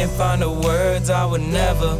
can't find the words, I would never.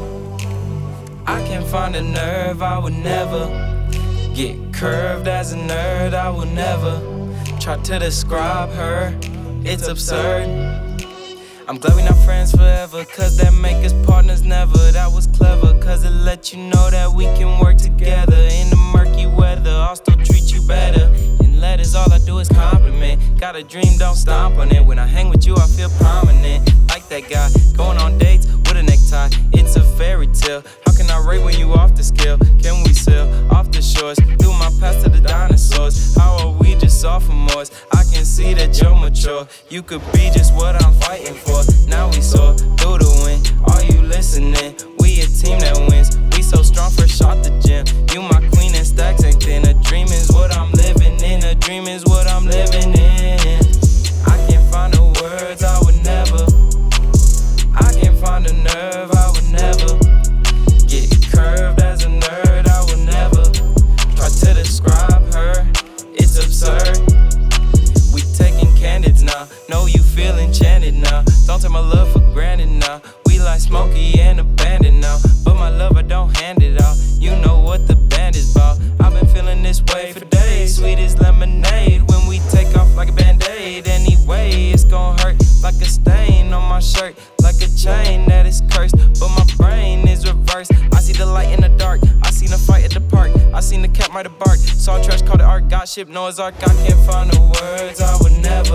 I can't find the nerve, I would never. Get curved as a nerd, I will never. Try to describe her, it's absurd. I'm glad we not friends forever, cause that make us partners never. That was clever, cause it let you know that we can work together. In the murky weather, I'll still treat you better. In letters, all I do is compliment. Got a dream, don't stomp on it. When I hang with you, I feel prominent. Like that guy, going on dates with a necktie. It's a fairy tale. How can I rate when you off the scale? Can we sail off the shores? Through my past to the dinosaurs. How are we just sophomores? I can see that you're mature. You could be just what I'm fighting for. Now we soar through the wind. Are you listening? We a team that wins. We so strong, fresh out the gym. You my queen and stacks ain't thin. A dream is what I'm living in. A dream is what I'm living in. I can't find the words, I would never. I can't find the nerve, I would never. Get curved as a nerd, I would never. Try to describe her, it's absurd. We taking candids now, know you feel enchanted now. Don't take my love for granted now. We like Smokey and Abandoned now. But my love, I don't hand it out. You know what the band is about. I've been feeling this way for days. Sweet as lemonade when we take off like a band-aid. Anyway, it's gon' hurt like a stain on my shirt. Like a chain that is cursed, but my brain is reversed. I see the light in the dark, I seen a fight at the park. I seen the cat might have barked. Saw trash, called it art, got ship Noah's Ark. I can't find the words, I would never.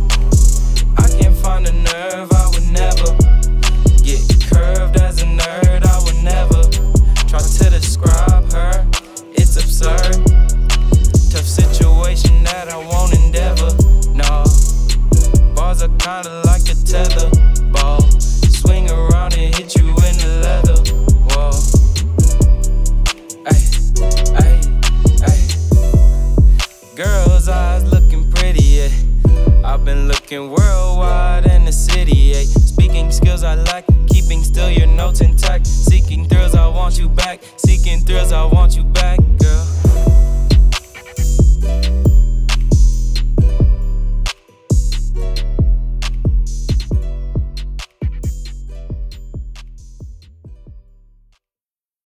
I can't find the nerve, I would never. Get curved as a nerd, I would never. Try to describe her, it's absurd. Tough situation that I won't endeavor, no. Bars are kinda like a tether ball. Swing around and hit you in the leather, whoa. Ay, ay, ay. Girls' eyes looking pretty, yeah. I've been looking worldwide in the city, yeah. Speaking skills I lack, keeping still your notes intact. Seeking thrills, I want you back. Seeking thrills, I want you back, girl.